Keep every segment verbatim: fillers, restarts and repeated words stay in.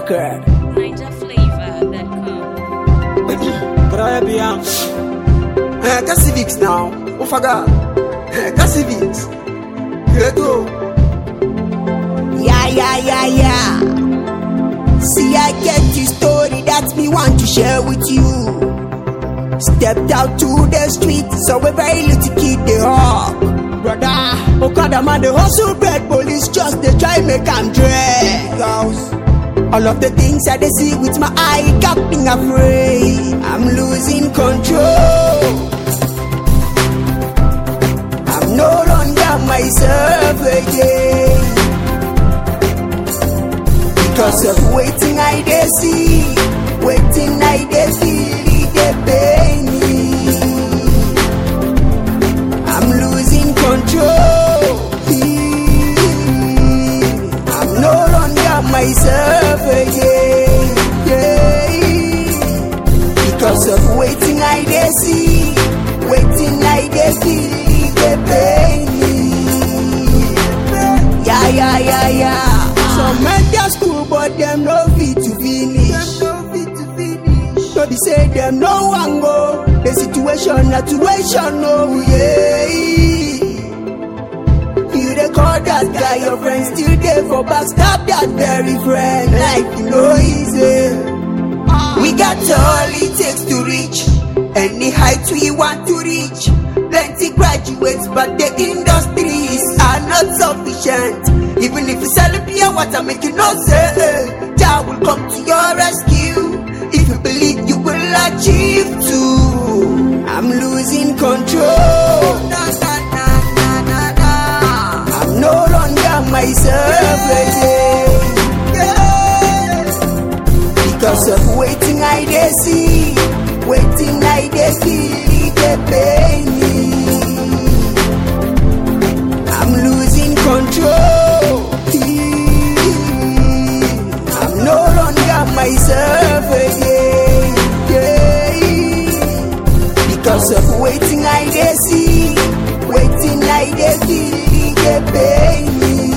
record. Niger Flavor dot com. Praia Bian. Eh, Cacivics now. Ufaga. Eh, Cacivics. Credo. Yeah, yeah, yeah, yeah. See, I get this story that me want to share with you. Stepped out to the street, so a very little kid they hawk. Brother, Okada man, the hustle bread police just they try make am dread. All of the things that they see with my eye, got me afraid. I'm losing control. I'm no longer myself again. Because of waiting I dey see, waiting I dey feel, it dey pain me. I'm losing control. I'm no longer myself again. Yeah. Because of waiting I dey see, waiting I dey feel, it dey pain me. Yeah, yeah, yeah, yeah. Some men their school, but them no fit to finish. Them no fit to finish. So they say them no one go. The situation, situation, no yeah. You they call that guy your friend, still there for backstab that very friend. Life is no easy. We got all it takes to reach any height we want to reach. Plenty graduates, but the industries are not sufficient. Even if you sell a beer water, make you know say Jah will come to your rescue. If you believe you will achieve too. I'm losing control. Na, na, na, na, na, na. I'm no longer myself again. Yeah. Because of waiting I dey see, waiting I dey feel, it dey pain me. I'm losing control. I'm no longer myself again. Yeah. Because of waiting I dey see, waiting I dey feel, it dey pain me.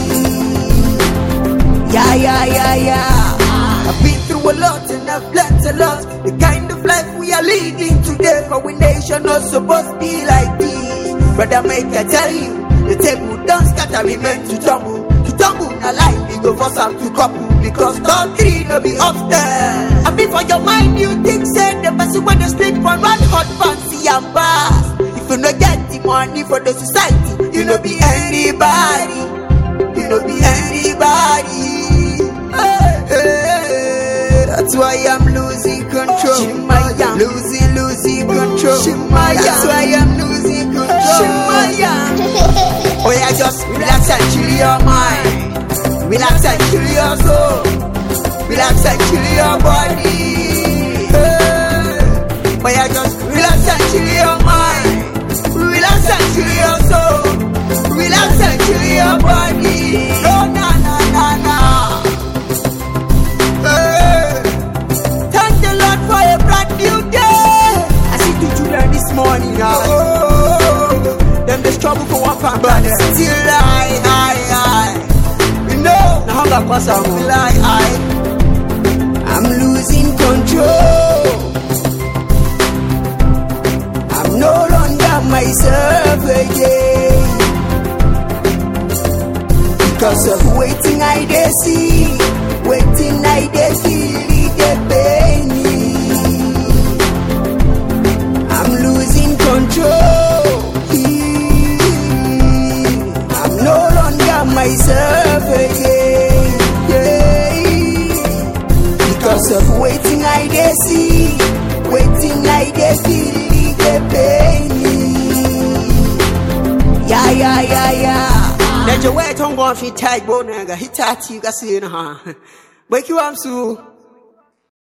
Yeah, yeah, yeah, yeah. I've been through a lot and I've learned a lot. The kind of life we are leading today, for we nation not supposed to be like this. Brother, make I tell you, the table don't scatter, we meant to tumble. To tumble, na life, we go for some to couple. Because all three no be upstairs. I mean for your mind, you think say the person when they sleep on one hot fancy and pass. If you no get the money for the society, you no be anybody. You no be anybody. Hey, hey, that's why I'm losing control. Shimaya. Losing, losing control. Shimaya. That's why I'm losing control. Shimaya. Oh yeah, just relax and chill your mind. Relax and chill your soul. Relax and chill your body. Hey. Oh yeah, just relax and chill your mind. Relax and chill your soul. Relax and chill your body. Oh na na na na. Hey. Thank the Lord for a brand new day. I see two children this morning now. Oh, them they struggle for one pound, but still I, I, I. You know, now hunger pass out. Still I, I. I'm losing control. I'm no longer myself again. Because of waiting I dey see, waiting I dey feel, it dey pain me. I'm losing control. I'm no longer myself again. Yeah. Because of waiting I dey see, waiting I dey feel, it dey pain me. Yeah, yeah, yeah, yeah. Let your wait on one feet tight, bone, hit at you, I see, huh? Wake you up, so.